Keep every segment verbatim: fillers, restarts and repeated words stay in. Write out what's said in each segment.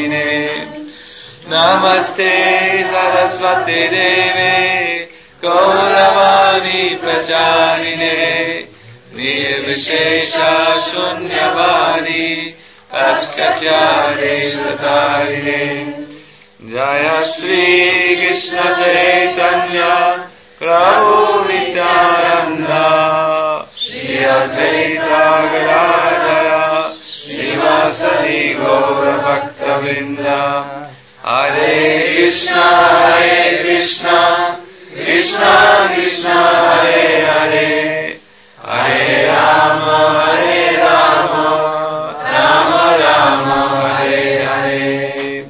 Namine Namaste Saraswati Deve Gauravani Pracharine Nirvishesha Shunyavadi Paskatyade Satarine Jaya Shri Krishna Chaitanya Prabhu Nityananda Shri Advaita Gadadhara Srivasadi Gaura Bhaktavinda Hare Krishna Hare Krishna Krishna Krishna Hare Hare Hare Rama Hare Rama Rama Rama Hare Hare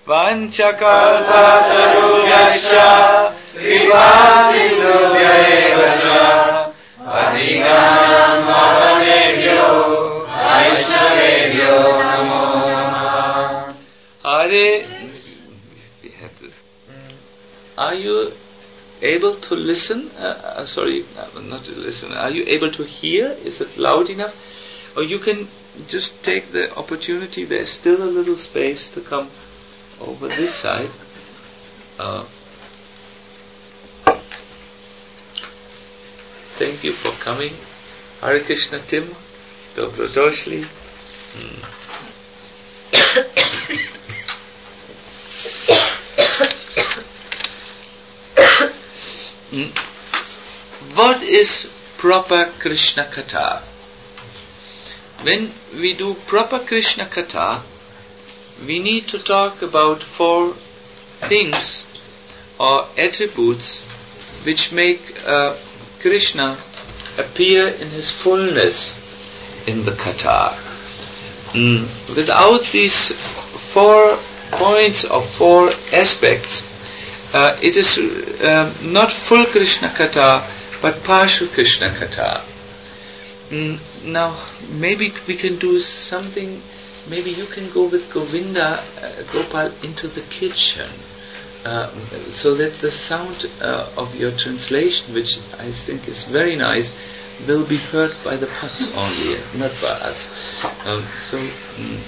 Vanchakalpatarubhyascha Vipasindubhya Vacha Adhiganam Bhavanebhyo Vaishnavebhyo Namo Namah. Hare, we have this. Are you able to listen? Uh, uh, sorry, uh, not to listen. Are you able to hear? Is it loud enough? Or you can just take the opportunity. There's still a little space to come over this side. Uh, thank you for coming. Hare Krishna, Tim. Dobro došli. Hmm. What is proper Krishna Katha? When we do proper Krishna Katha, we need to talk about four things or attributes which make uh, Krishna appear in his fullness in the Katha. Mm. Without these four points or four aspects, uh, it is uh, not full Krishna Katha, but partial Krishna Katha. Mm. Now, maybe we can do something. Maybe you can go with Govinda, uh, Gopal, into the kitchen, uh, so that the sound uh, of your translation, which I think is very nice, will be heard by the pots only, not by us. Um, so, mm,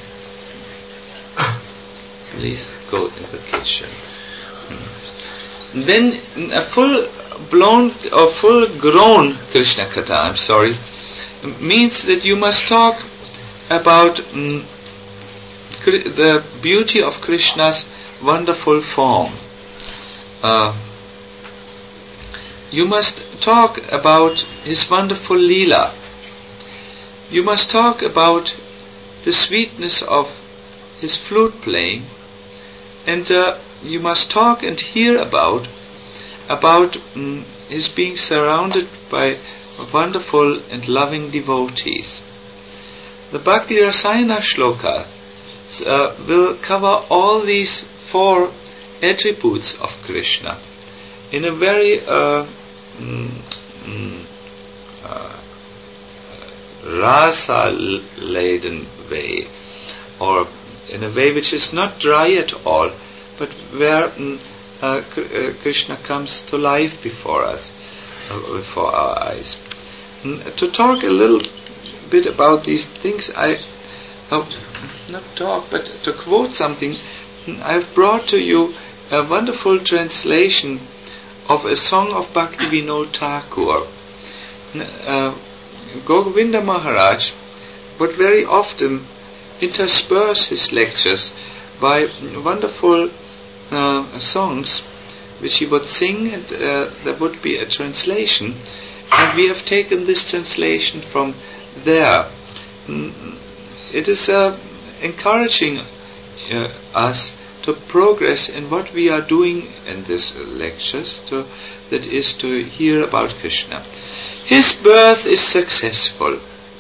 please go in the kitchen. Mm. Then a full-blown or full-grown Krishna Katha, I'm sorry, means that you must talk about mm, the beauty of Krishna's wonderful form. Uh, you must talk about his wonderful Leela. You must talk about the sweetness of his flute playing, and uh, you must talk and hear about about mm, his being surrounded by wonderful and loving devotees. The Bhakti Rasayana Shloka uh, will cover all these four attributes of Krishna in a very uh, mm, mm, uh, rasa-laden way, or in a way which is not dry at all, but where mm, uh, Krishna comes to life before us, uh, before our eyes. Mm, to talk a little bit about these things, I uh, not talk, but to quote something, I've brought to you a wonderful translation of a song of Bhaktivinoda Thakur. Uh, Govinda Maharaj would very often intersperse his lectures by wonderful uh, songs which he would sing, and uh, there would be a translation, and we have taken this translation from there. It is uh, encouraging uh, us to progress in what we are doing in these lectures, to, that is to hear about Krishna. His birth is successful.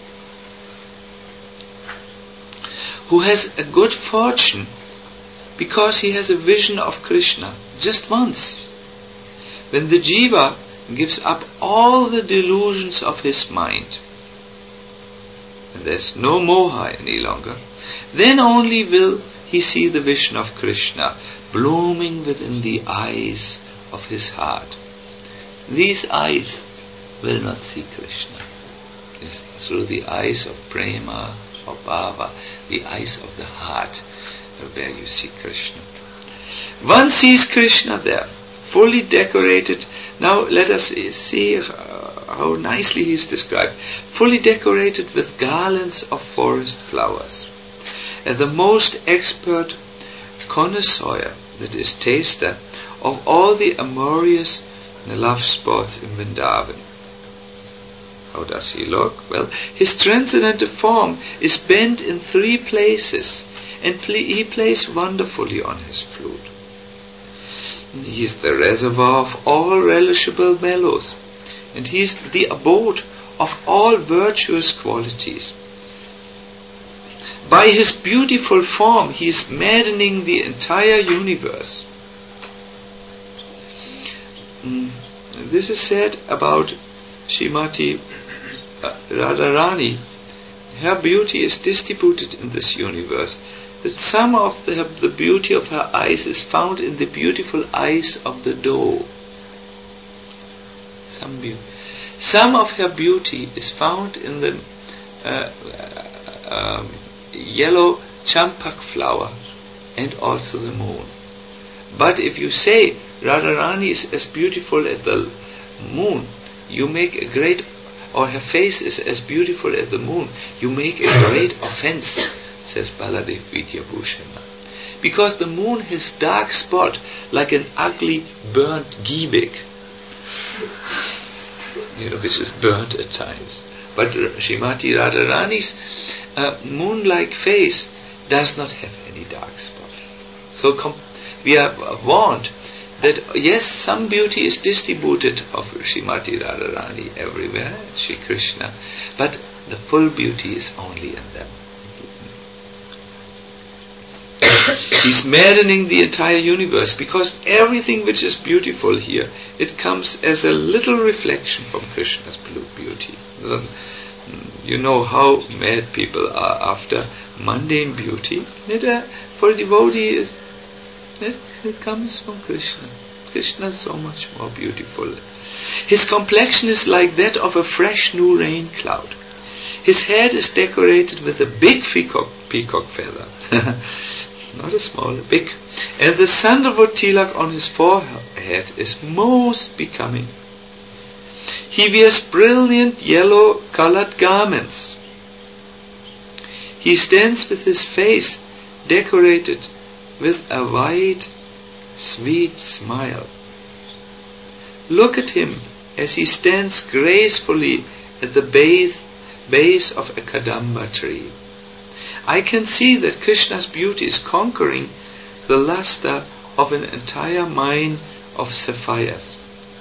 Who has a good fortune because he has a vision of Krishna just once. When the jiva gives up all the delusions of his mind, and there's no moha any longer, then only will he see the vision of Krishna blooming within the eyes of his heart. These eyes will not see Krishna. It's through the eyes of prema or bhava, the eyes of the heart. where you see Krishna. One sees Krishna there, fully decorated. Now let us see uh, how nicely he is described. Fully decorated with garlands of forest flowers. And the most expert connoisseur, that is taster, of all the amorous love sports in Vrindavan. How does he look? Well, his transcendental form is bent in three places, and pl- he plays wonderfully on his flute. He is the reservoir of all relishable mellows, and he is the abode of all virtuous qualities. By his beautiful form, he is maddening the entire universe. Mm. This is said about Srimati uh, Radharani. Her beauty is distributed in this universe. That some of the, the beauty of her eyes is found in the beautiful eyes of the doe. Some beauty. Some of her beauty is found in the uh, uh, um, yellow champak flower and also the moon. But if you say Radharani is as beautiful as the moon, you make a great, or her face is as beautiful as the moon, you make a great offense, says Baladev Vidyabhushana. Because the moon has dark spot like an ugly burnt gibik, you know, which is burnt at times. But Srimati Radharani's uh, moon-like face does not have any dark spot. So com- we are warned that yes, some beauty is distributed of Srimati Radharani everywhere, Shri Krishna, but the full beauty is only in them. He's maddening the entire universe, because everything which is beautiful here, it comes as a little reflection from Krishna's beauty. You know how mad people are after mundane beauty. It, uh, for a devotee, is, it, it comes from Krishna. Krishna is so much more beautiful. His complexion is like that of a fresh new rain cloud. His head is decorated with a big peacock, peacock feather. Not a small, a big. And the sandalwood tilak on his forehead is most becoming. He wears brilliant yellow colored garments. He stands with his face decorated with a wide, sweet smile. Look at him as he stands gracefully at the base, base of a kadamba tree. I can see that Krishna's beauty is conquering the luster of an entire mine of sapphires.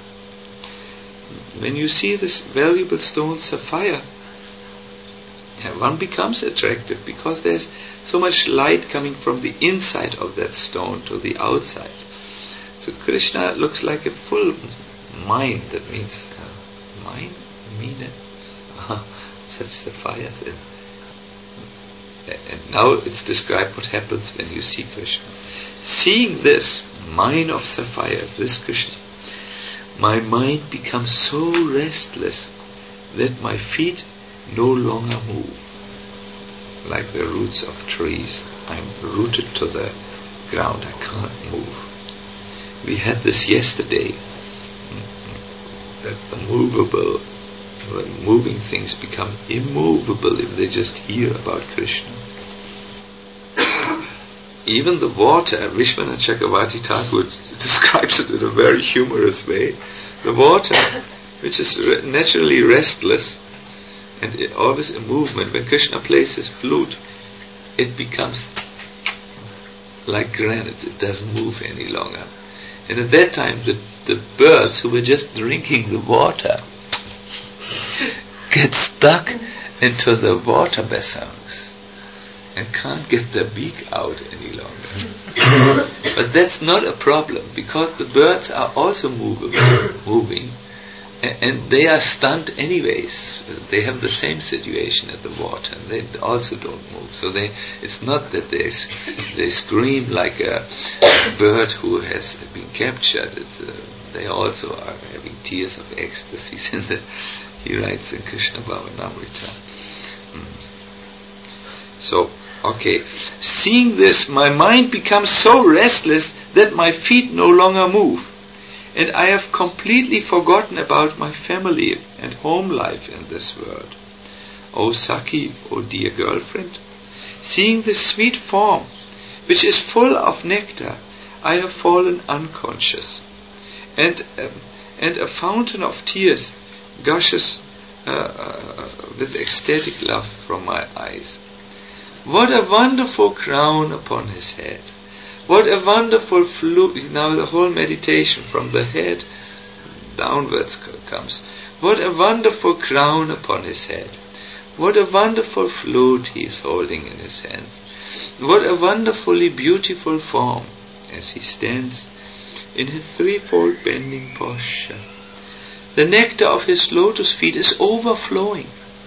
When you see this valuable stone sapphire, one becomes attractive because there's so much light coming from the inside of that stone to the outside. So Krishna looks like a full mine. That means uh, mine, mine, uh, such sapphires. And, and now it's described what happens when you see Krishna. Seeing this mine of sapphires, this Krishna, my mind becomes so restless that my feet no longer move. Like the roots of trees, I'm rooted to the ground, I can't move. We had this yesterday, that the movable, the moving things become immovable if they just hear about Krishna. Even the water, Vishwanath Chakravarti Thakur describes it in a very humorous way. The water, which is re- naturally restless and it, always in movement, when Krishna plays his flute, it becomes like granite. It doesn't move any longer. And at that time, the, the birds who were just drinking the water get stuck into the water basins and can't get their beak out any longer. But that's not a problem, because the birds are also movable, moving, and, and they are stunned anyways. They have the same situation at the water, and they also don't move. So they, it's not that they they scream like a bird who has been captured. It's, uh, they also are having tears of ecstasy. In the, he writes in Krishna Bhavanamrita. Mm. So Okay. Seeing this, my mind becomes so restless that my feet no longer move. And I have completely forgotten about my family and home life in this world. O Saki, O dear girlfriend, seeing this sweet form, which is full of nectar, I have fallen unconscious. And, um, and a fountain of tears gushes uh, uh, with ecstatic love from my eyes. What a wonderful crown upon his head. What a wonderful flute. Now the whole meditation from the head downwards comes. What a wonderful crown upon his head. What a wonderful flute he is holding in his hands. What a wonderfully beautiful form as he stands in his threefold bending posture. The nectar of his lotus feet is overflowing.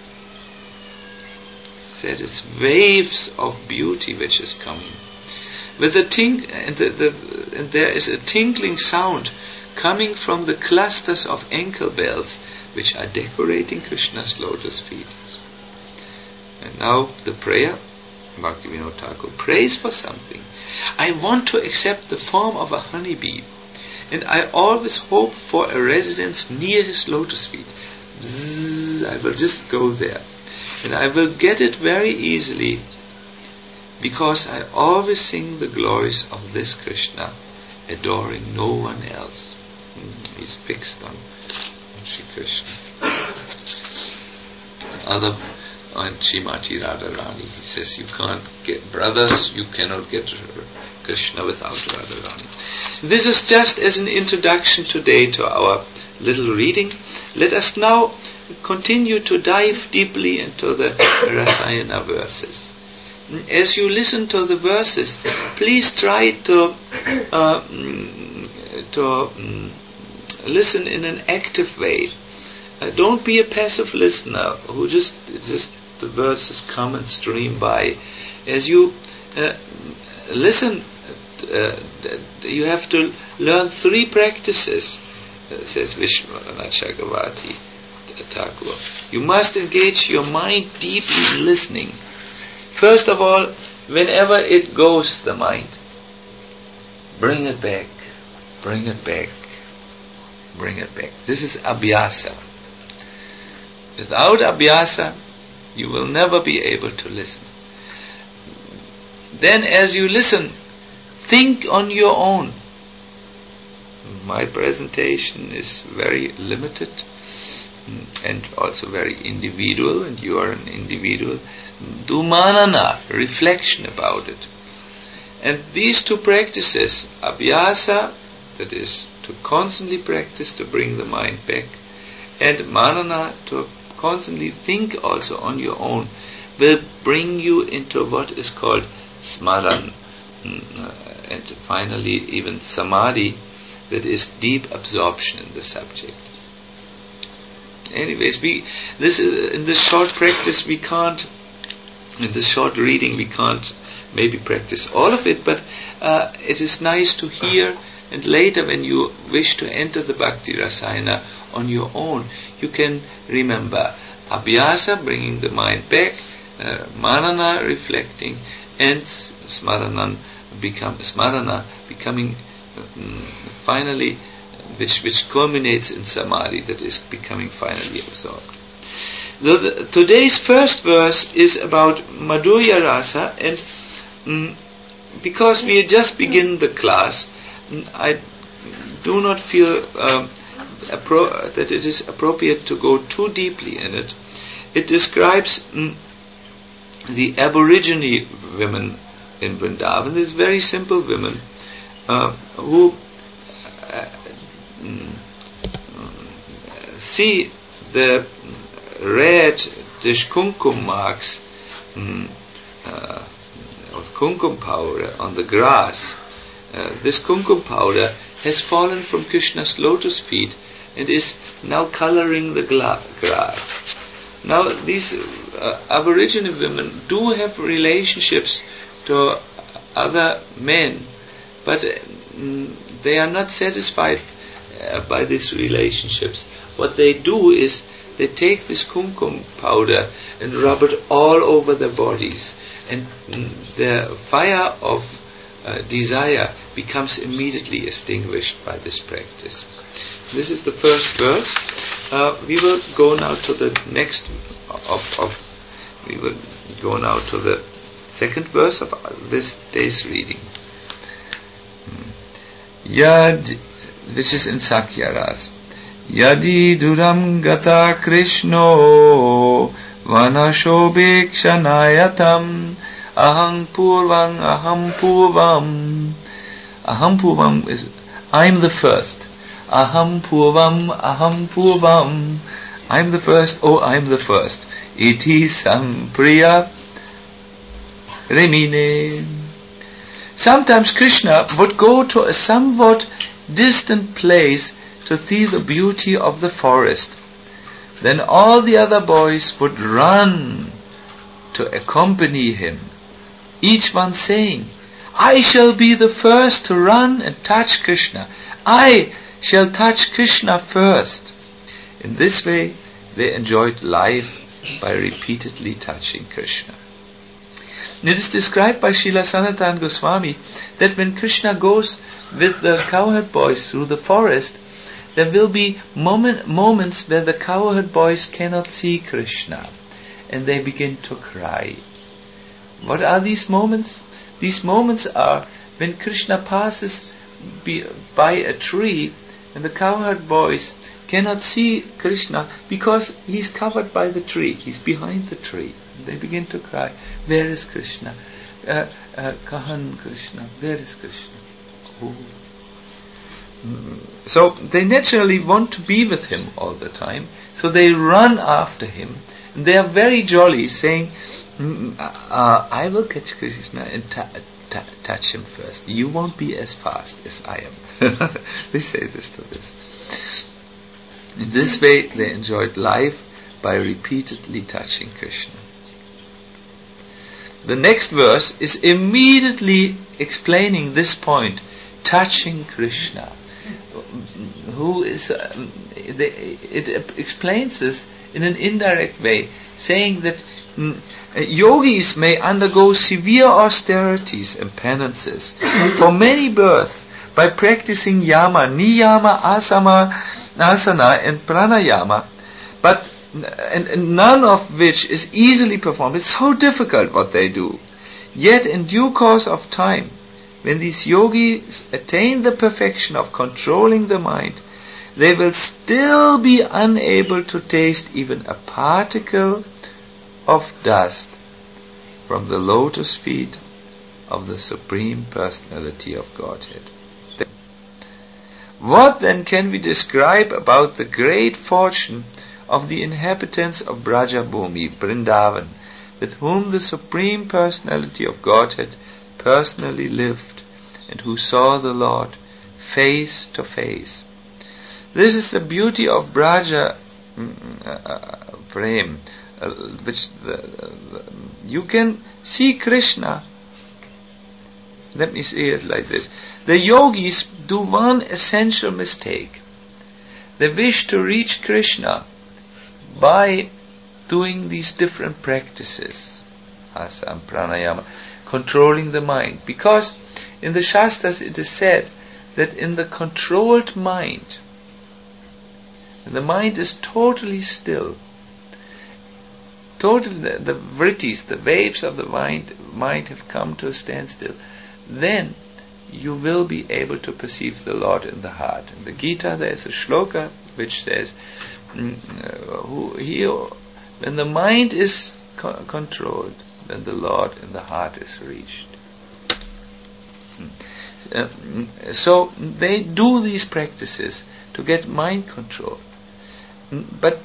That is waves of beauty which is coming. With a tink, and, the, the, and there is a tinkling sound coming from the clusters of ankle bells which are decorating Krishna's lotus feet. And now the prayer, Bhaktivinoda Thakur prays for something. I want to accept the form of a honeybee, and I always hope for a residence near his lotus feet. Bzzz, I will just go there. And I will get it very easily, because I always sing the glories of this Krishna, adoring no one else. Mm, he's fixed on Shri Krishna. Other on Srimati Radharani, he says, you can't get brothers, you cannot get Krishna without Radharani. This is just as an introduction today to our little reading. Let us now continue to dive deeply into the Rasayana verses. As you listen to the verses, please try to uh, to um, listen in an active way. Uh, don't be a passive listener who just just the verses come and stream by. As you uh, listen, uh, you have to learn three practices, uh, says Vishwanath Chakravarti Thakur. You must engage your mind deeply in listening. First of all, whenever it goes, the mind, bring it back, bring it back, bring it back. This is abhyasa. Without abhyasa, you will never be able to listen. Then as you listen, think on your own. My presentation is very limited and also very individual, and you are an individual. Do manana, reflection about it. And these two practices, abhyasa, that is to constantly practice to bring the mind back, and manana, to constantly think also on your own, will bring you into what is called smaran, and finally even samadhi, that is deep absorption in the subject. Anyways, we this is in this short practice we can't, in this short reading we can't maybe practice all of it, but uh, it is nice to hear, and later when you wish to enter the Bhakti Rasayana on your own, you can remember abhyasa, bringing the mind back, uh, manana, reflecting, and smarana, become, smarana becoming um, finally, which which culminates in samadhi, that is becoming finally absorbed. The, the, today's first verse is about Madhurya Rasa, and um, because we just begin the class, I do not feel um, appro- that it is appropriate to go too deeply in it. It describes um, the Aborigine women in Vrindavan. These very simple women uh, who uh, see the red dish kumkum marks um, uh, of kumkum powder on the grass. Uh, this kumkum powder has fallen from Krishna's lotus feet and is now coloring the gla- grass. Now these uh, Aboriginal women do have relationships to other men, but um, they are not satisfied uh, by these relationships. What they do is they take this kumkum powder and rub it all over their bodies, and the fire of uh, desire becomes immediately extinguished by this practice. This is the first verse. Uh, we will go now to the next of, of we will go now to the second verse of this day's reading. Yad, which is in Sakyaras. Yadi duram gata Krishno vanashobekshanayatam aham purvam aham purvam. Aham purvam is I'm the first. Aham purvam aham purvam. I'm the first, oh I'm the first. Iti sampriya remine. Sometimes Krishna would go to a somewhat distant place to see the beauty of the forest. Then all the other boys would run to accompany him, each one saying, I shall be the first to run and touch Krishna. I shall touch Krishna first. In this way, they enjoyed life by repeatedly touching Krishna. It is described by Srila Sanatana Goswami that when Krishna goes with the cowherd boys through the forest, there will be moment, moments where the cowherd boys cannot see Krishna, and they begin to cry. What are these moments? These moments are when Krishna passes be, by a tree, and the cowherd boys cannot see Krishna because he's covered by the tree. He's behind the tree. They begin to cry, where is Krishna? Uh, uh, Kahan Krishna? Where is Krishna? Oh. Mm. So they naturally want to be with him all the time. So they run after him. And they are very jolly, saying, mm, uh, I will catch Krishna and ta- ta- touch him first. You won't be as fast as I am. They say this to this. In this way they enjoyed life by repeatedly touching Krishna. The next verse is immediately explaining this point, touching Krishna. Who is? Um, they, it explains this in an indirect way, saying that mm, yogis may undergo severe austerities and penances for many births by practicing yama, niyama, asama, asana, and pranayama, but And, and none of which is easily performed. It's so difficult what they do. Yet in due course of time, when these yogis attain the perfection of controlling the mind, they will still be unable to taste even a particle of dust from the lotus feet of the Supreme Personality of Godhead. What then can we describe about the great fortune of the inhabitants of Brajabhumi, Vrindavan, with whom the Supreme Personality of Godhead personally lived, and who saw the Lord face to face? This is the beauty of Braja uh, Prem, uh, which the, uh, you can see Krishna. Let me say it like this. The yogis do one essential mistake. They wish to reach Krishna by doing these different practices, asana, pranayama, controlling the mind. Because in the Shastras it is said that in the controlled mind, when the mind is totally still, totally the, the vrittis, the waves of the mind, mind have come to a standstill, then you will be able to perceive the Lord in the heart. In the Gita there is a shloka which says, Who, he, when the mind is co- controlled, then the Lord in the heart is reached. Uh, so they do these practices to get mind control, but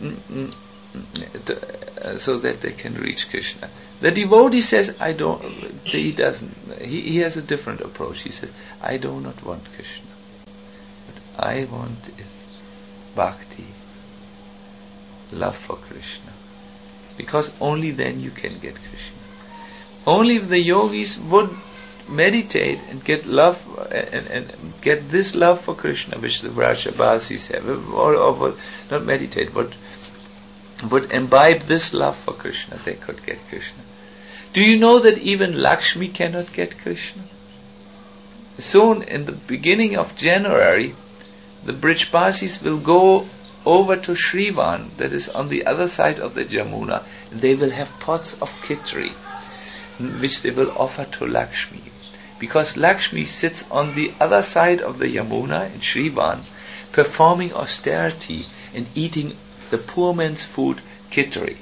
uh, so that they can reach Krishna. The devotee says, "I don't." He doesn't. He, he has a different approach. He says, "I do not want Krishna. What I want is bhakti." Love for Krishna, because only then you can get Krishna. Only if the yogis would meditate and get love and, and get this love for Krishna, which the Vrajavasis have, or, or not meditate, but would imbibe this love for Krishna, they could get Krishna. Do you know that even Lakshmi cannot get Krishna? Soon, in the beginning of January, the Brijbasis will go over to Shrivan, that is on the other side of the Jamuna, and they will have pots of kitri, which they will offer to Lakshmi. Because Lakshmi sits on the other side of the Yamuna in Shrivan, performing austerity and eating the poor man's food, kitri.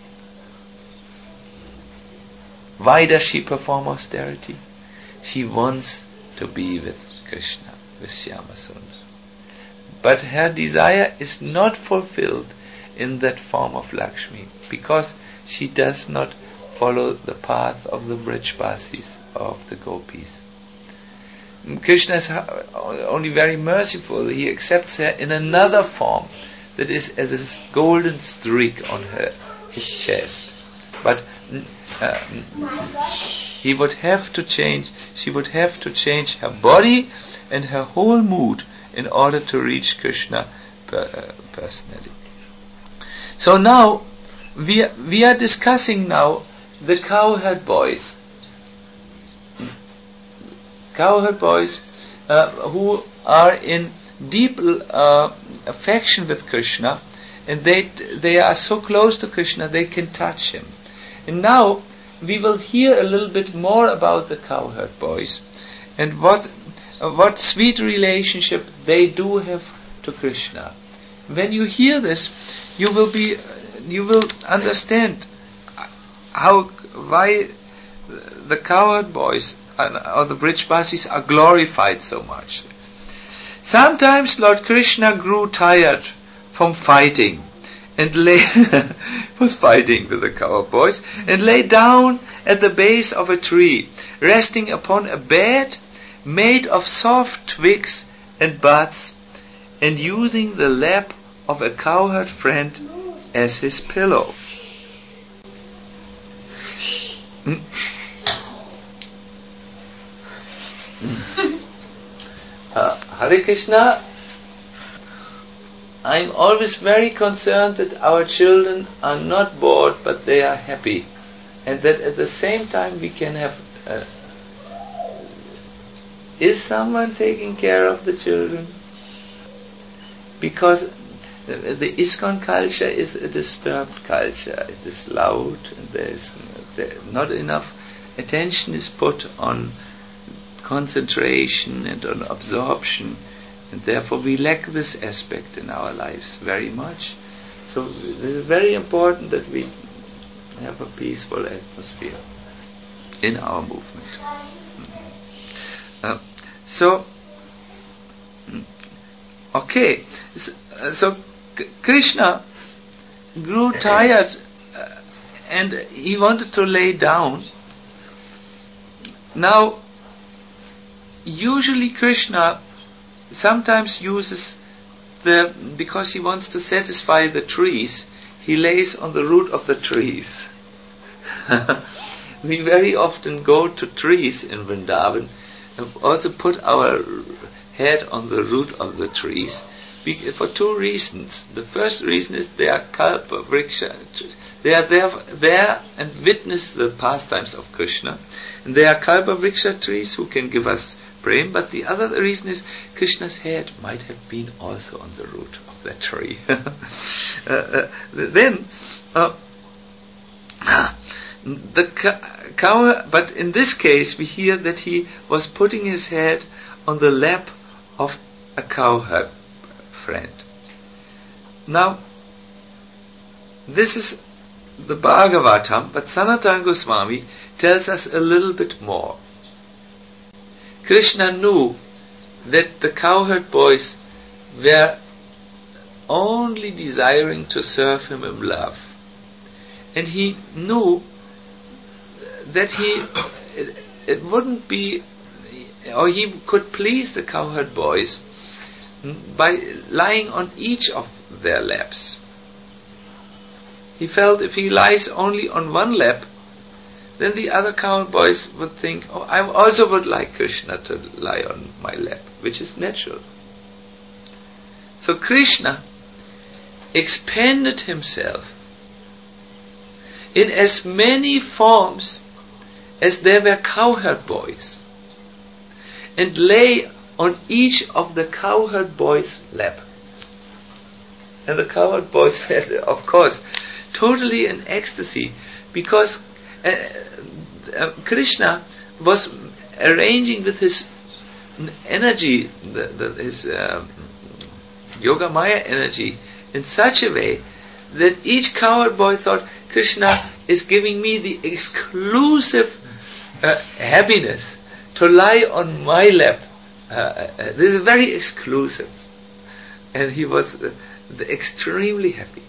Why does she perform austerity? She wants to be with Krishna, with Shyamasundar. But her desire is not fulfilled in that form of Lakshmi, because she does not follow the path of the Brijbasis, of the Gopis. Krishna is only very merciful. He accepts her in another form, that is as a golden streak on her his chest. But uh, he would have to change, she would have to change her body and her whole mood in order to reach Krishna per, uh, personally. So now we are, we are discussing now the cowherd boys. Cowherd boys uh, who are in deep uh, affection with Krishna, and they they are so close to Krishna they can touch him. And now we will hear a little bit more about the cowherd boys and what uh, what sweet relationship they do have to Krishna. When you hear this, you will be you will understand how why the cowherd boys or the Brijbasis are glorified so much. Sometimes Lord Krishna grew tired from fighting and lay was fighting with the cowherd boys and lay down at the base of a tree, resting upon a bed made of soft twigs and buds, and using the lap of a cowherd friend as his pillow. Mm. uh, Hare Krishna. I am always very concerned that our children are not bored, but they are happy, and that at the same time we can have. Uh, is someone taking care of the children? Because the, the ISKCON culture is a disturbed culture. It is loud, and there is there, not enough attention is put on concentration and on absorption. And therefore we lack this aspect in our lives very much. So it is very important that we have a peaceful atmosphere in our movement. Uh, so, okay, so, so K- Krishna grew tired uh, and he wanted to lay down. Now, usually Krishna sometimes uses the, because he wants to satisfy the trees, he lays on the root of the trees. We very often go to trees in Vrindavan and also put our head on the root of the trees for two reasons. The first reason is they are kalpa vriksha. They are there, there and witness the pastimes of Krishna. And they are kalpa vriksha trees who can give us prem, but the other reason is Krishna's head might have been also on the root of that tree. uh, uh, then, uh, the cow, but in this case we hear that he was putting his head on the lap of a cowherd friend. Now, this is the Bhagavatam, but Sanatana Goswami tells us a little bit more. Krishna knew that the cowherd boys were only desiring to serve him in love. And he knew that he it, it wouldn't be, or he could please the cowherd boys by lying on each of their laps. He felt if he lies only on one lap, then the other cowherd boys would think, oh, I also would like Krishna to lie on my lap, which is natural. So Krishna expanded himself in as many forms as there were cowherd boys, and lay on each of the cowherd boys' lap. And the cowherd boys were, of course, totally in ecstasy, because uh, uh, Krishna was arranging with his energy, the, the, his uh, Yoga Maya energy, in such a way that each cowherd boy thought, Krishna is giving me the exclusive uh, happiness to lie on my lap. Uh, uh, this is very exclusive. And he was uh, extremely happy.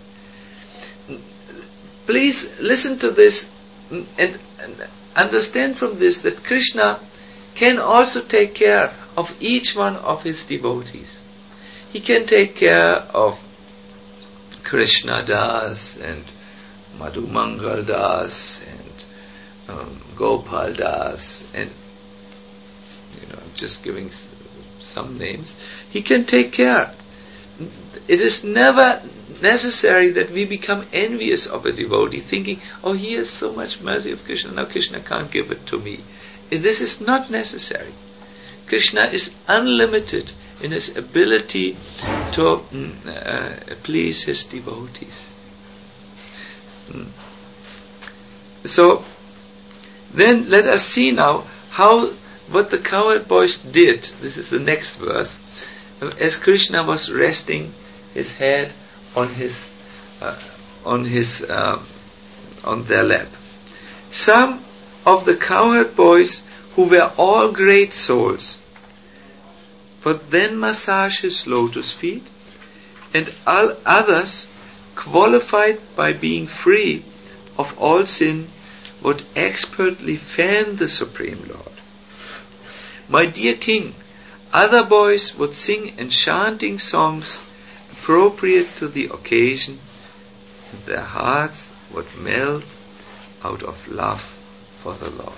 Please listen to this and, and understand from this that Krishna can also take care of each one of his devotees. He can take care of Krishna Das and Madhu Mangal Das and um, Gopal Das, and you know, I'm just giving s- some names. He can take care. It is never necessary that we become envious of a devotee, thinking, oh, he has so much mercy of Krishna, now Krishna can't give it to me. This is not necessary. Krishna is unlimited in his ability to mm, uh, please his devotees. Mm. So, then let us see now how what the cowherd boys did. This is the next verse. As Krishna was resting his head on his uh, on his uh, on their lap. Some of the cowherd boys, who were all great souls, would then massage his lotus feet, and all others, qualified by being free of all sin, would expertly fan the Supreme Lord. My dear King, other boys would sing enchanting songs appropriate to the occasion, and their hearts would melt out of love for the Lord.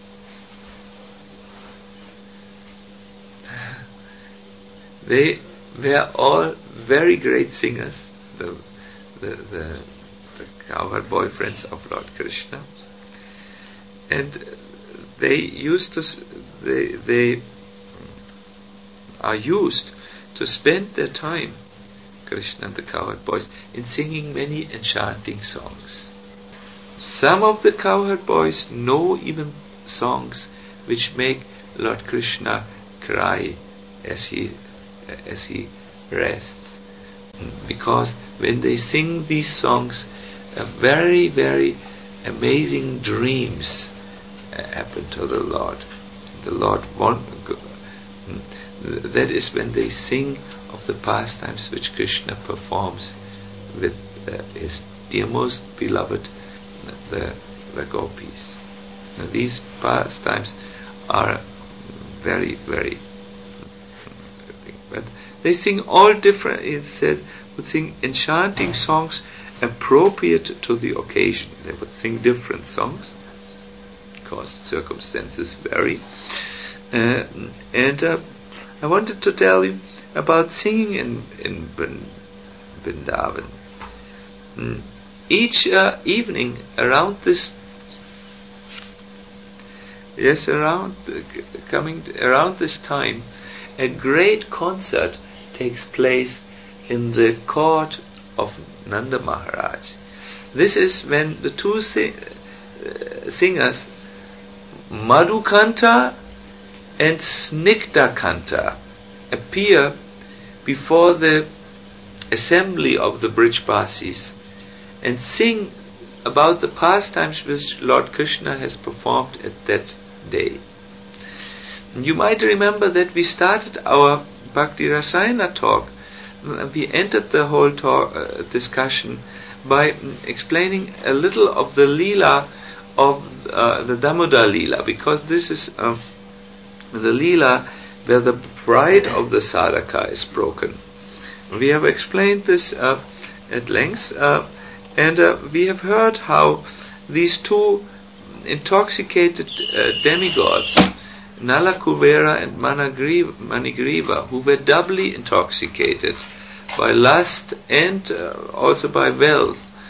They were all very great singers, the the, the, the cowherd boyfriends of Lord Krishna, and they used to they they are used to spend their time, Krishna and the cowherd boys, in singing many enchanting songs. Some of the cowherd boys know even songs which make Lord Krishna cry as he as he rests, because when they sing these songs, uh, very very amazing dreams uh, happen to the Lord. The Lord want, that is when they sing of the pastimes which Krishna performs with uh, his dear most beloved, the, the gopis. Now, these pastimes are very, very, but they sing all different, it says, would sing enchanting songs appropriate to the occasion. They would sing different songs, because circumstances vary. Uh, and uh, I wanted to tell you about singing in, in Vrindavan. Mm. Each uh, evening around this, yes, around uh, coming to, around this time, a great concert takes place in the court of Nanda Maharaj. This is when the two sing, uh, singers, Madhukanta and Snigdakanta, appear before the assembly of the Brijbasis and sing about the pastimes which Lord Krishna has performed at that day. You might remember that we started our Bhakti Rasayana talk, we entered the whole talk, uh, discussion by um, explaining a little of the Leela of uh, the Damodar Leela, because this is uh, the Leela where the pride of the sadhaka is broken. We have explained this uh, at length, uh, and uh, we have heard how these two intoxicated uh, demigods, Nala Kuvera and Managriva, Manigriva, who were doubly intoxicated by lust and uh, also by wealth,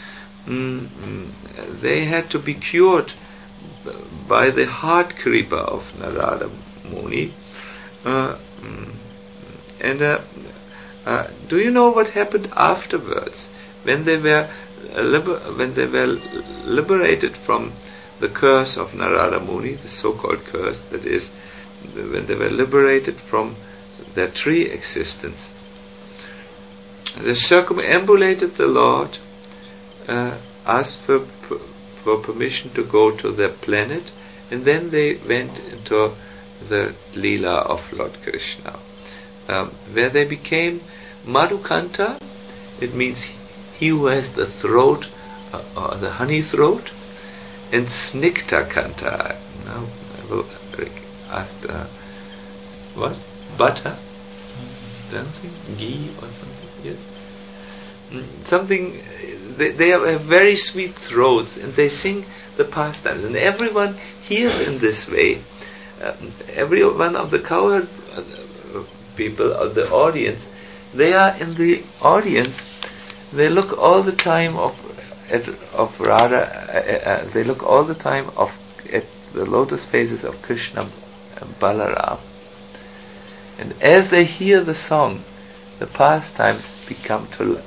mm, mm, they had to be cured by the heart creeper of Narada Muni. Uh, mm, and uh, uh, do you know what happened afterwards when they were uh, liber- when they were liberated from the curse of Narada Muni, the so-called curse, that is, when they were liberated from their tree existence? They circumambulated the Lord, uh, asked for for permission to go to their planet, and then they went into the Leela of Lord Krishna, um, where they became Madhukanta. It means he who has the throat, uh, uh, the honey throat, and Sniktakanta. Now I will ask uh, what? Butter? Something? Ghee or something? Yes. Something, they, they have very sweet throats, and they sing the pastimes, and everyone hears in this way. Um, every one of the cowherd uh, people of the audience, they are in the audience. They look all the time of at of Radha. Uh, uh, they look all the time of at the lotus faces of Krishna and Balaram, and as they hear the song, the pastimes become to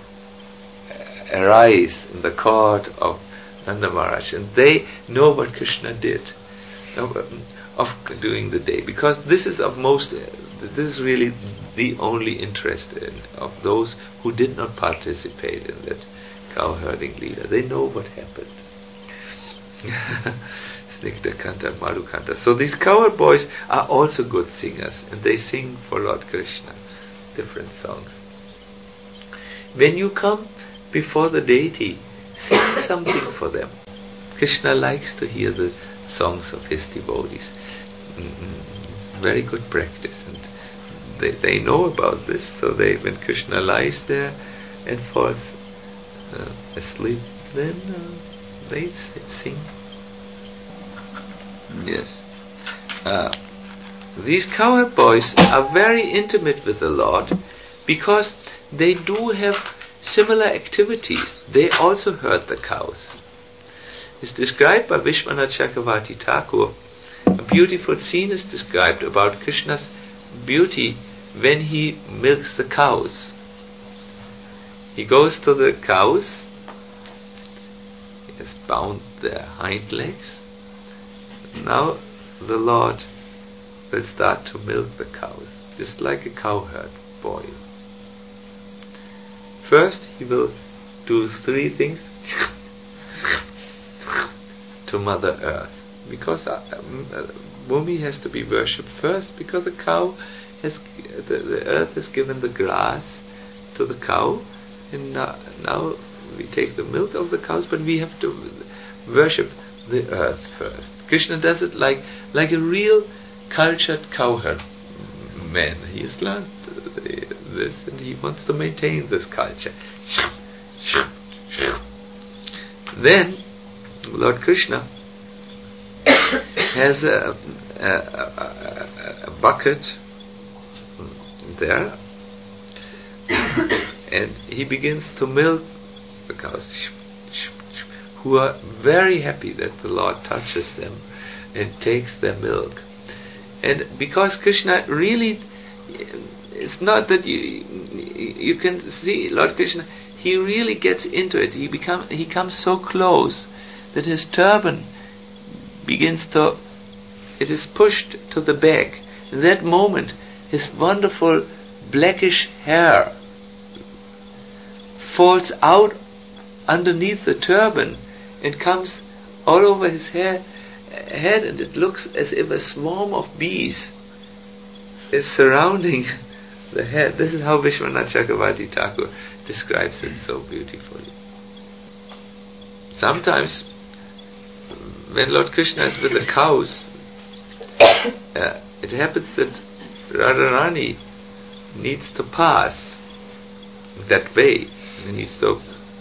arise in the court of Nanda Maharaj, and they know what Krishna did of, of doing the day, because this is of most, this is really the only interest in, of those who did not participate in that cow herding leader. They know what happened. Snikta Kanta, Madhu Kanta. So these cowherd boys are also good singers, and they sing for Lord Krishna different songs. When you come before the deity, sing something for them. Krishna likes to hear the songs of his devotees. Mm-hmm. Very good practice, and they they know about this. So they, when Krishna lies there and falls uh, asleep, then uh, they s- sing. Yes. Uh, these cowherd boys are very intimate with the Lord, because they do have similar activities. They also herd the cows. It's described by Vishwanath Chakravarti Thakur. A beautiful scene is described about Krishna's beauty when he milks the cows. He goes to the cows, he has bound their hind legs. Now the Lord will start to milk the cows, just like a cowherd boy. First, he will do three things to Mother Earth, because uh, uh, Bhumi has to be worshipped first, because the cow has, the, the earth has given the grass to the cow, and now, now we take the milk of the cows, but we have to worship the earth first. Krishna does it like like a real cultured cowherd man. He has learned this, and he wants to maintain this culture. Then Lord Krishna has a, a, a, a bucket there, and he begins to milk the cows, who are very happy that the Lord touches them and takes their milk. And because Krishna really, it's not that you you can see Lord Krishna, he really gets into it. He become he comes so close that his turban begins to, it is pushed to the back. In that moment, his wonderful blackish hair falls out underneath the turban and comes all over his hair, head, and it looks as if a swarm of bees is surrounding the head. This is how Vishwanath Chakravarti Thakur describes it so beautifully. Sometimes, when Lord Krishna is with the cows, uh, it happens that Radharani needs to pass that way. He needs to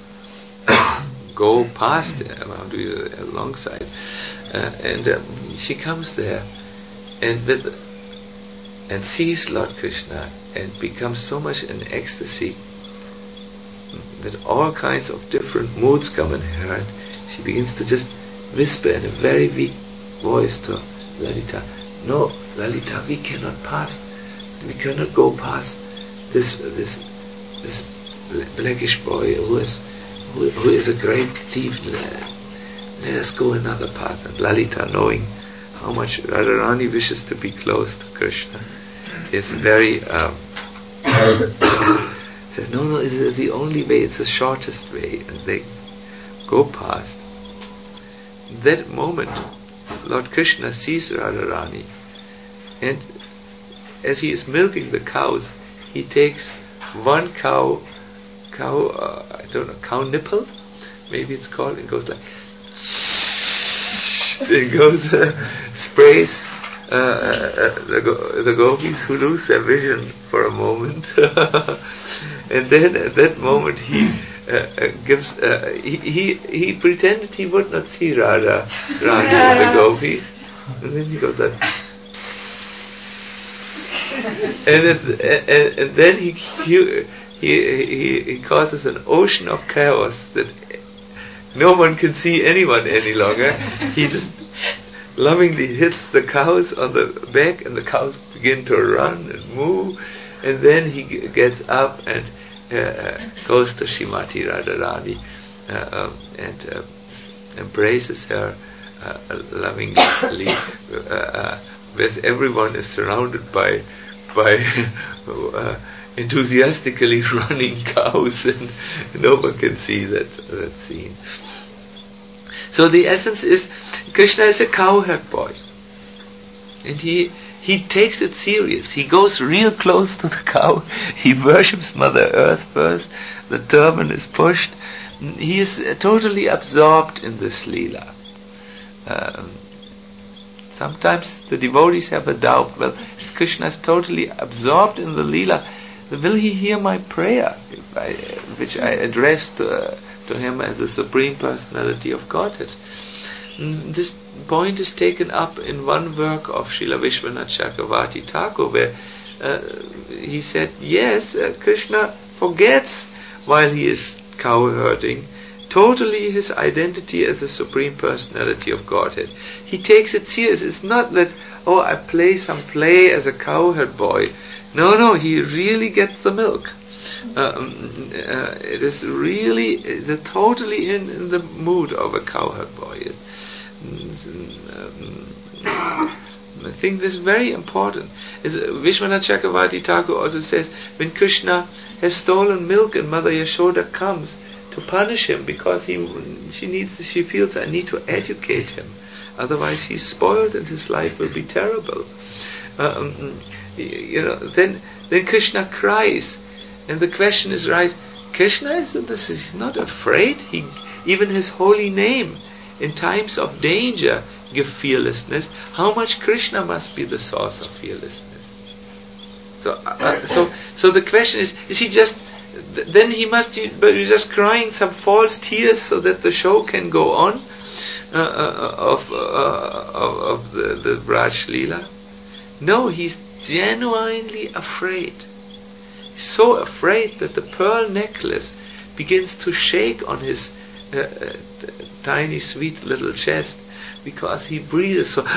go past them, how do you, alongside, uh, and um, she comes there and with and sees Lord Krishna and becomes so much in ecstasy that all kinds of different moods come in her, and she begins to just whisper in a very weak voice to Lalita, "No, Lalita, we cannot pass. We cannot go past this this this blackish boy who is who, who is a great thief. Let us go another path." And Lalita, knowing how much Radharani wishes to be close to Krishna, is very um, says, "No, no, it is the only way. It's the shortest way." And they go past. That moment, Lord Krishna sees Radharani, and as he is milking the cows, he takes one cow, cow, uh, I don't know, cow nipple, maybe it's called, and goes like, it goes, uh, sprays uh, uh, the, go- the gopis who lose their vision for a moment, and then at that moment he uh, uh, gives, uh, he, he he pretended he would not see Radha, Rani and the gopis, and then he goes like, and, it, and, and then he, he he he causes an ocean of chaos that no one can see anyone any longer. He just lovingly hits the cows on the back, and the cows begin to run and move, and then he g- gets up and uh, goes to Shrimati Radharani uh, um, and uh, embraces her uh, lovingly, uh, uh, whereas everyone is surrounded by by uh, enthusiastically running cows, and no one can see that that scene. So the essence is, Krishna is a cowherd boy, and he he takes it serious. He goes real close to the cow. He worships Mother Earth first. The turban is pushed. He is totally absorbed in this Leela. Um, sometimes the devotees have a doubt, well, if Krishna is totally absorbed in the Leela, will he hear my prayer, if I, which I address to, uh, to him as the Supreme Personality of Godhead? Mm, this point is taken up in one work of Srila Vishwanath Chakravarti Thakur, where uh, he said, yes, uh, Krishna forgets while he is cowherding totally his identity as the Supreme Personality of Godhead. He takes it serious. It's not that, oh, I play some play as a cowherd boy. No, no, he really gets the milk. Um, uh, it is really the totally in, in the mood of a cowherd boy. It, um, I think this is very important. Is Vishwanath Chakravarti Thakur also says, when Krishna has stolen milk and Mother Yashoda comes to punish him because he she needs she feels I need to educate him, otherwise he's spoiled and his life will be terrible. Um, you know, then then Krishna cries, and the question is right. Krishna is this he's not afraid. He even his holy name in times of danger give fearlessness. How much Krishna must be the source of fearlessness? So, uh, so, so the question is: is he just? Th- then he must be just crying some false tears so that the show can go on uh, uh, of, uh, of of the the Braj Leela? No, he's genuinely afraid. He's so afraid that the pearl necklace begins to shake on his uh, uh, tiny, sweet little chest, because he breathes so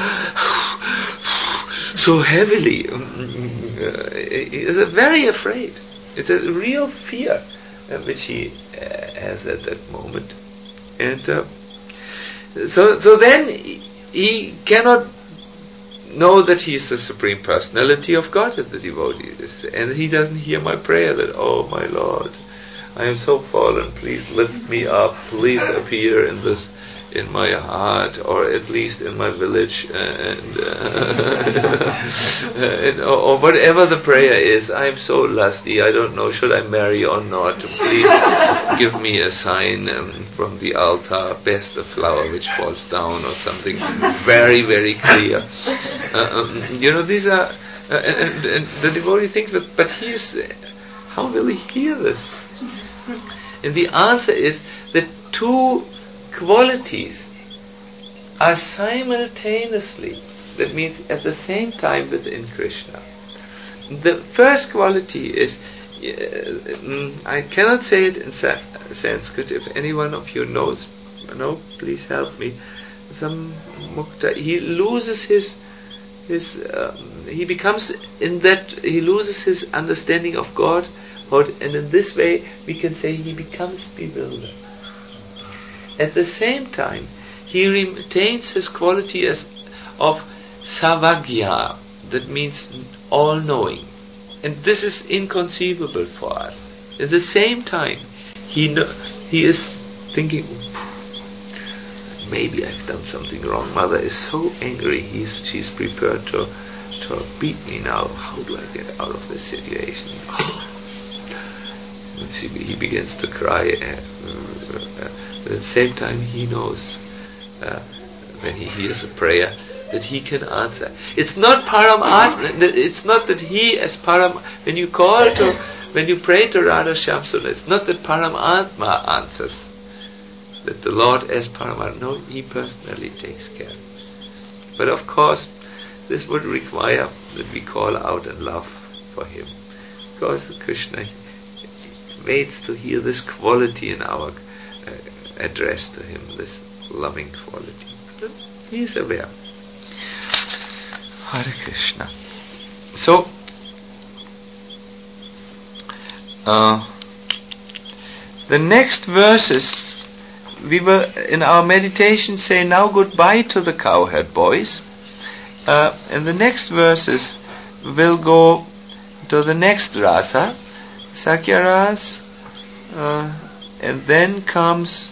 so heavily. Uh, he is very afraid. It's a real fear uh, which he uh, has at that moment, and uh, so so then he cannot know that he is the Supreme Personality of God, the devotee is, and he doesn't hear my prayer that, oh my Lord, I am so fallen, please lift me up, please appear in this, in my heart, or at least in my village, and, uh, and or, or whatever the prayer is. I am so lusty, I don't know, should I marry or not? Please give me a sign um, from the altar, best a flower which falls down, or something very, very clear. Uh, um, you know, these are, uh, and, and the devotee thinks, but, but he is, uh, how will he hear this? And the answer is that two qualities are simultaneously, that means at the same time, within Krishna. The first quality is uh, I cannot say it in sa- Sanskrit. If any one of you knows, no, please help me. Some mukta, he loses his his um, he becomes in that he loses his understanding of God, and in this way we can say he becomes bewildered. At the same time, he retains his quality as of Savagya, that means all-knowing, and this is inconceivable for us. At the same time, he know, he is thinking, maybe I've done something wrong. Mother is so angry. He's she's prepared to to beat me now. How do I get out of this situation? Oh. And she, he begins to cry. Uh, uh, at the same time, he knows uh, when he hears a prayer that he can answer. It's not Paramatma. It's not that he as Param. When you call to, when you pray to Radha Shamsuna, it's not that Paramatma answers. That the Lord as Paramatma. No, he personally takes care. But of course, this would require that we call out in love for him, because Krishna waits to hear this quality in our uh, address to him, this loving quality. He is aware. Hare Krishna. So, uh, the next verses, we will in our meditation say now goodbye to the cowherd boys, uh, and the next verses will go to the next rasa, Sakya Ras, uh, and then comes,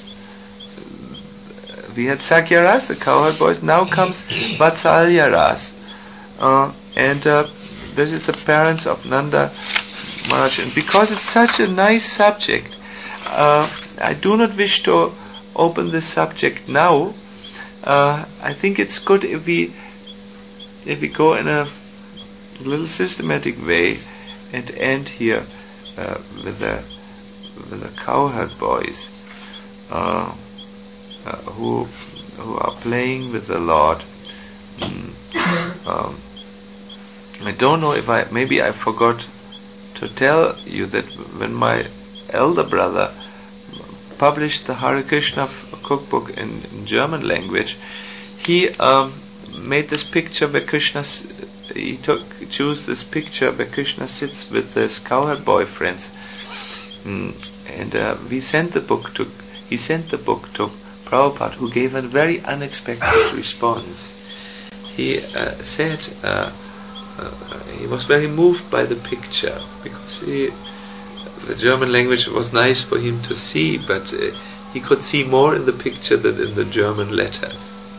we had Sakya Ras, the cowherd boys, now comes Vatsalya Ras, uh, and uh, this is the parents of Nanda Maharaj, and because it's such a nice subject, uh, I do not wish to open this subject now. uh, I think it's good if we if we go in a little systematic way and end here uh, with the with the cowherd boys uh, uh, who who are playing with the Lord. Mm. um, I don't know if I maybe I forgot to tell you that when my elder brother published the Hare Krishna cookbook in, in German language, he um, made this picture where Krishna, he took, chose this picture where Krishna sits with his cowherd boyfriends, mm, and uh, we sent the book to, he sent the book to Prabhupada, who gave a very unexpected response. He uh, said uh, uh, he was very moved by the picture, because he the German language was nice for him to see, but uh, he could see more in the picture than in the German letters.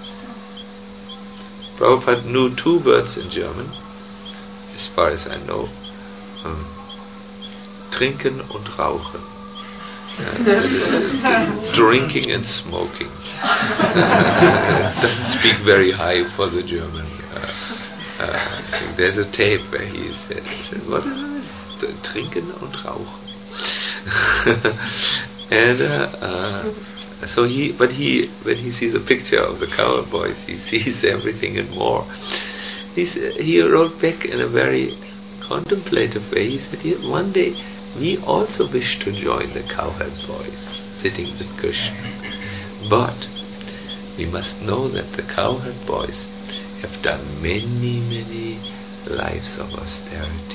Prabhupada knew two words in German, as far as I know. Um, Trinken und Rauchen. Uh, that is, uh, drinking and smoking. Uh, doesn't speak very high for the German. Uh, uh, I think there's a tape where he said, he said what is it? Trinken und Rauchen. and uh, uh, so he, but he, when he sees a picture of the cowherd boys, he sees everything and more. He's, uh, he wrote back in a very contemplative way. He said, yeah, one day we also wish to join the cowherd boys, sitting with Krishna. But we must know that the cowherd boys have done many, many lives of austerities.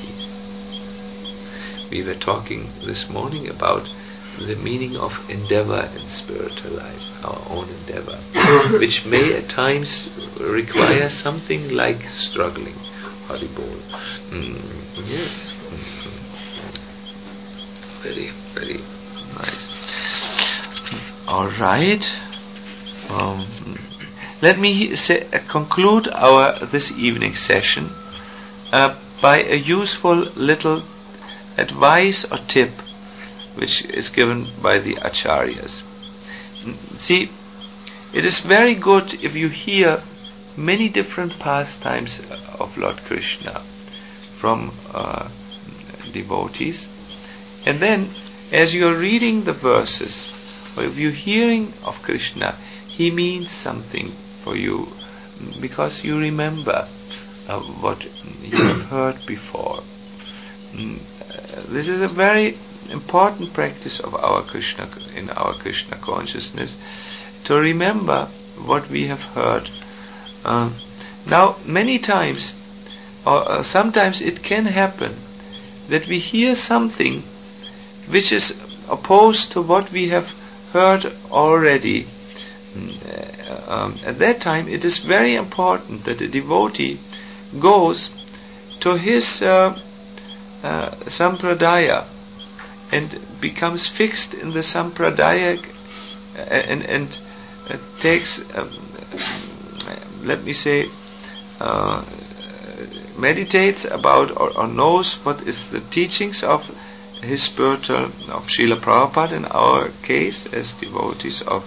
We were talking this morning about the meaning of endeavor in spiritual life, our own endeavor, which may at times require something like struggling. Haribol. Mm, yes. Mm-hmm. Very, very nice. All right. Um, let me say, uh, conclude our this evening session uh, by a useful little advice or tip which is given by the acharyas. See, it is very good if you hear many different pastimes of Lord Krishna from uh, devotees, and then as you are reading the verses, or if you're hearing of Krishna, he means something for you because you remember uh, what you have heard before. Mm, uh, this is a very important practice of our Krishna in our Krishna consciousness, to remember what we have heard. Uh, now, many times, or uh, sometimes it can happen that we hear something which is opposed to what we have heard already. Uh, um, at that time, it is very important that the devotee goes to his uh, uh, sampradaya and becomes fixed in the sampradaya uh, and, and uh, takes, um, let me say, uh, meditates about or, or knows what is the teachings of his spiritual, of Srila Prabhupada in our case, as devotees of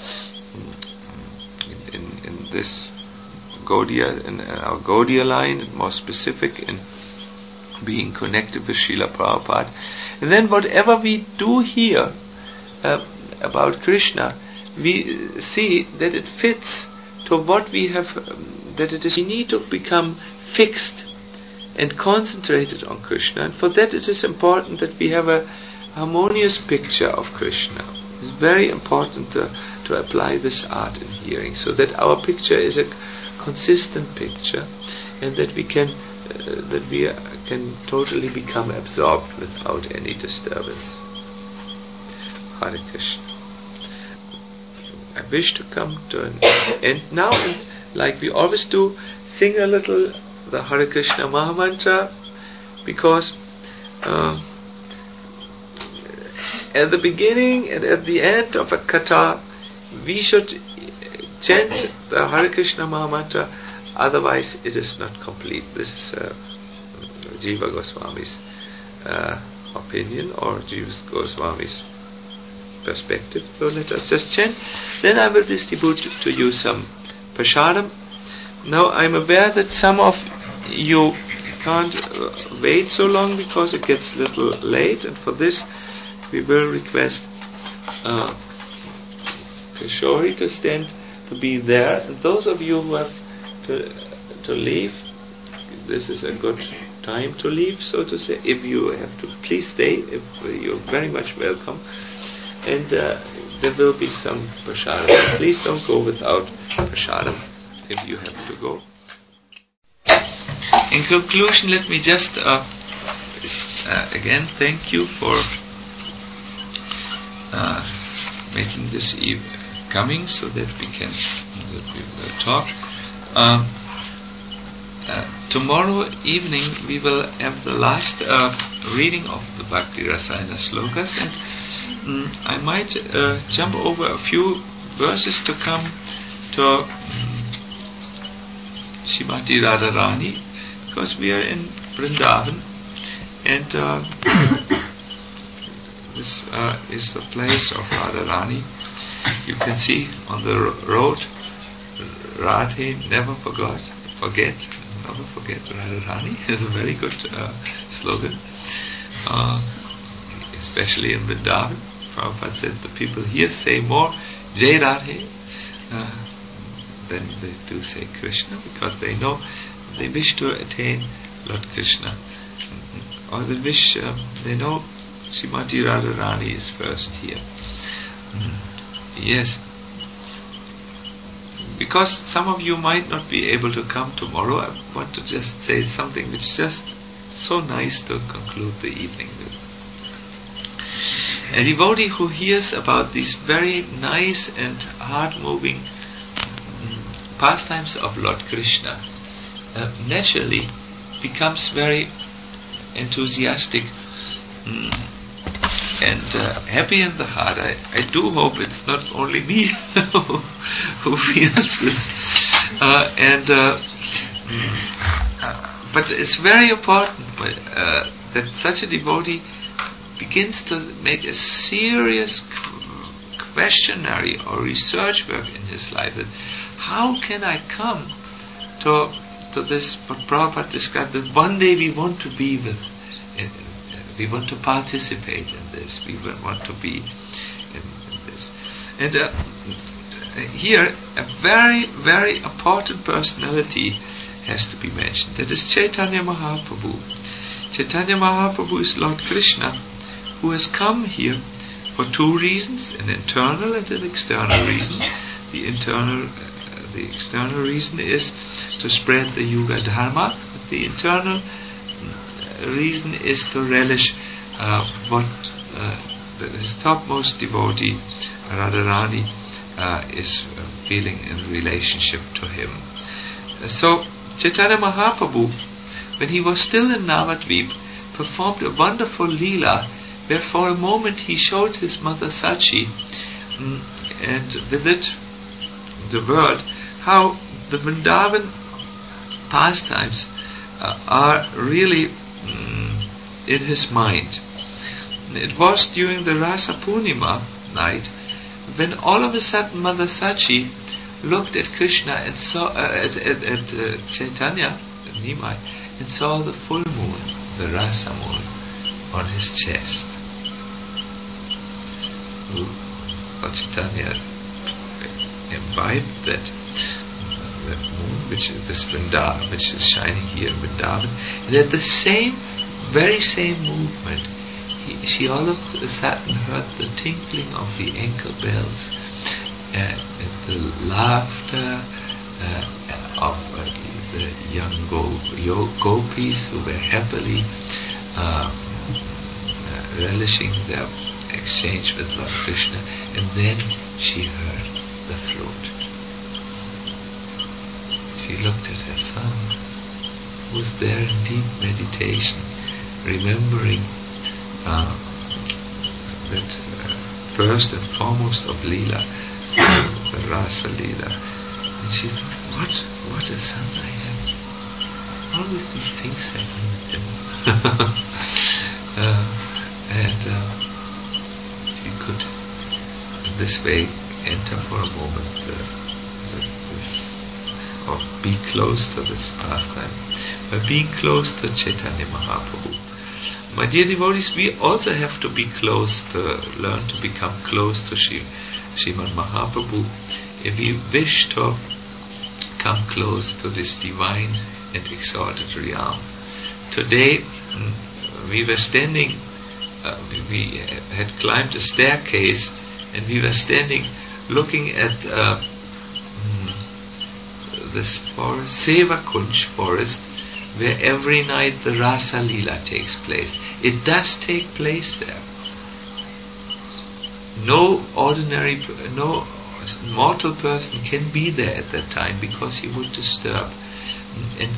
in, in, in this Gaudiya, in our Gaudiya line, more specific in being connected with Srila Prabhupada. And then whatever we do here uh, about Krishna, we see that it fits to what we have, um, that it is, we need to become fixed and concentrated on Krishna, and for that it is important that we have a harmonious picture of Krishna. It's very important to, to apply this art in hearing, so that our picture is a consistent picture, and that we can uh, that we uh, can totally become absorbed without any disturbance. Hare Krishna. I wish to come to an end now, and like we always do, sing a little the Hare Krishna Mahamantra, because uh, at the beginning and at the end of a katha, we should chant the Hare Krishna Mahamantra, otherwise it is not complete. This is uh, Jiva Goswami's uh, opinion, or Jiva Goswami's perspective. So let us just chant. Then I will distribute to you some prasadam. Now I'm aware that some of you can't uh, wait so long because it gets a little late, and for this we will request uh, Kishori to stand, to be there. And those of you who have to, to leave, this is a good time to leave, so to say. If you have to, please stay. If uh, you're very much welcome. And uh, there will be some prasadam. Please don't go without prasadam if you have to go. In conclusion, let me just uh, uh, again thank you for uh, making this eve coming, so that we can that we will talk. Uh, uh, tomorrow evening we will have the last uh, reading of the Bhakti Rasayana slokas, and um, I might uh, jump over a few verses to come to um, Srimati Radharani, because we are in Vrindavan, and uh, this uh, is the place of Radharani. You can see on the ro- road, Radhe, never forgot, forget, never forget Radharani is a very good uh, slogan, uh, especially in Vrindavan. Prabhupada said the people here say more Jai Radhe uh, than they do say Krishna, because they know they wish to attain Lord Krishna, mm-hmm. or they wish, um, they know Srimati Radharani is first here. Mm-hmm. Yes, because some of you might not be able to come tomorrow, I want to just say something which is just so nice to conclude the evening with. A devotee who hears about these very nice and heart-moving mm, pastimes of Lord Krishna Uh, naturally becomes very enthusiastic mm, and uh, happy in the heart. I, I do hope it's not only me who, who feels this. Uh, and uh, mm, uh, but it's very important uh, that such a devotee begins to make a serious questionary or research work in his life. That how can I come to to this, what Prabhupada described, that one day we want to be with, in, we want to participate in this, we want to be in, in this. And uh, here, a very, very important personality has to be mentioned. That is Chaitanya Mahaprabhu. Chaitanya Mahaprabhu is Lord Krishna, who has come here for two reasons, an internal and an external reason. The internal, uh, the external reason is to spread the Yuga Dharma. The internal reason is to relish uh, what uh, his topmost devotee, Radharani, uh, is uh, feeling in relationship to him. Uh, so, Chaitanya Mahaprabhu, when he was still in Navadvip, performed a wonderful Leela, where for a moment he showed his mother Sachi, mm, and with it the world, how the Vrindavan pastimes uh, are really mm, in his mind. It was during the Rasa Purnima night when all of a sudden Mother Sachi looked at Krishna and saw uh, at, at, at uh, Chaitanya, Nimai, and saw the full moon, the Rasa moon, on his chest. Lord Chaitanya imbibed that, that moon, which is this Vrindavan, which is shining here in Vrindavan, and at the same, very same movement, he, she all of a sudden heard the tinkling of the ankle bells and, and the laughter uh, of uh, the young go, yo, gopis who were happily uh, uh, relishing their exchange with Lord Krishna, and then she heard the flute. She looked at her son, who was there in deep meditation, remembering uh, that uh, first and foremost of Leela, the Rasa Leela. And she thought, what, what a son I am. Always these things happen with him. uh, and uh, she could, in this way, enter for a moment the, the, the, or be close to this pastime by being close to Chaitanya Mahaprabhu. My dear devotees, we also have to be close to, learn to become close to Sri, Srimad Mahaprabhu if we wish to come close to this divine and exalted realm. Today, mm, we were standing, uh, we, we had climbed a staircase, and we were standing looking at uh, mm, this forest, Seva Kunj forest, where every night the Rasa Leela takes place. It does take place there. No ordinary, no mortal person can be there at that time because he would disturb. And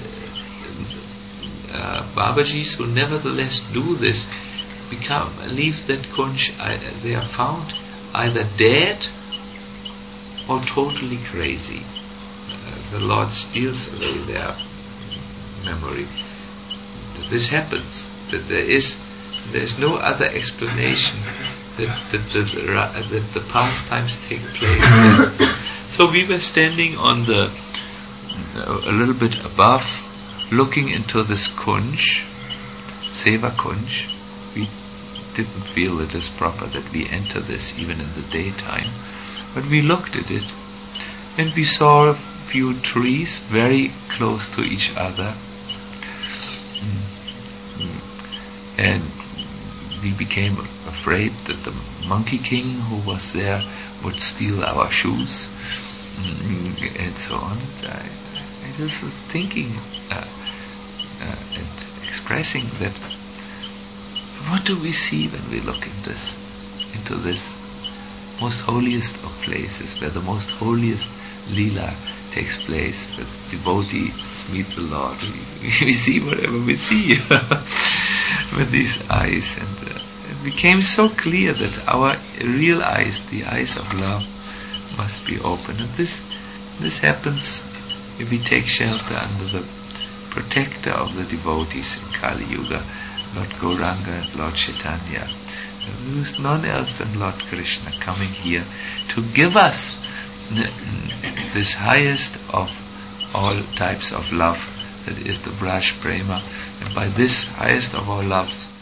uh, Babajis who nevertheless do this become leave that kunj. Uh, they are found either dead or totally crazy. Uh, the Lord steals away their memory. This happens. That there is there is no other explanation that that the, that the pastimes take place. So we were standing on the a little bit above, looking into this kunj, Seva Kunj. We didn't feel it is proper that we enter this even in the daytime, but we looked at it, and we saw a few trees very close to each other. And we became afraid that the Monkey King who was there would steal our shoes, and so on. And I, I just was thinking uh, uh, and expressing that what do we see when we look in this, into this most holiest of places, where the most holiest Leela takes place, where devotees meet the Lord. We, we see whatever we see with these eyes, and uh, it became so clear that our real eyes, the eyes of love, must be open. And this this happens if we take shelter under the protector of the devotees in Kali Yuga, Lord Gauranga and Lord Chaitanya, who is none else than Lord Krishna, coming here to give us this highest of all types of love, that is the Braj Prema. And by this highest of all loves,